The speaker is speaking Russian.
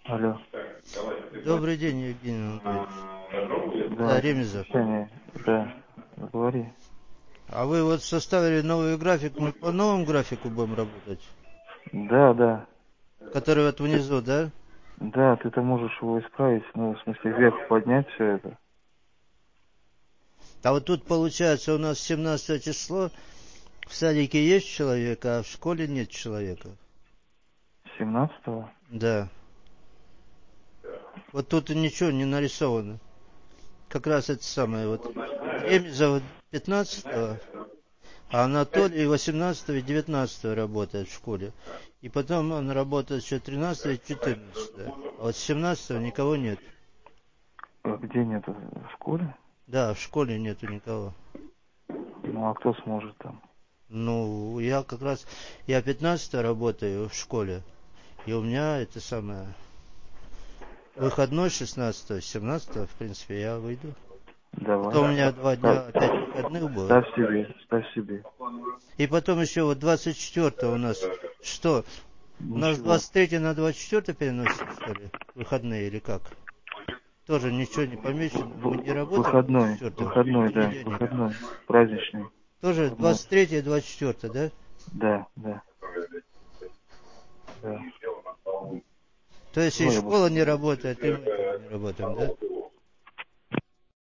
Алло. Добрый день, Евгений Анатольевич. Да, Да, это Ремезов. совещание. Да, говори. А вы вот составили новый график, мы по новому графику будем работать? Да, да. Который вот внизу, да? Да, ты-то можешь его исправить, ну, в смысле, вверх поднять все это. А вот тут получается у нас 17 число, в садике есть человек, а в школе нет человека. 17-го? Да. Вот тут ничего не нарисовано. Как раз это самое вот. Ремезов 15-го, а Анатолий 18 и 19 работает в школе. И потом он работает еще 13 и 14. А вот 17 никого нет. А где нету? В школе? Да, в школе нету никого. Ну, а кто сможет там? Ну, я как раз, я 15 работаю в школе. И у меня это самое, выходной 16 17 в принципе, я выйду. Давай. Потом у меня 2 дня Ставь, опять выходных будет. ставь себе, ставь себе. И потом еще вот 24 у нас что? У нас Ничего. 23 на 24 переносится, что ли? Выходные или как? Тоже ничего не помечено. Мы не работаем Выходной, 24-го. выходной, да, Понедельник. выходной, праздничный. Тоже Выходной. 23 и 24, да? Да, да, да. То есть и Ой, школа не работает, и мы тоже не работаем, да?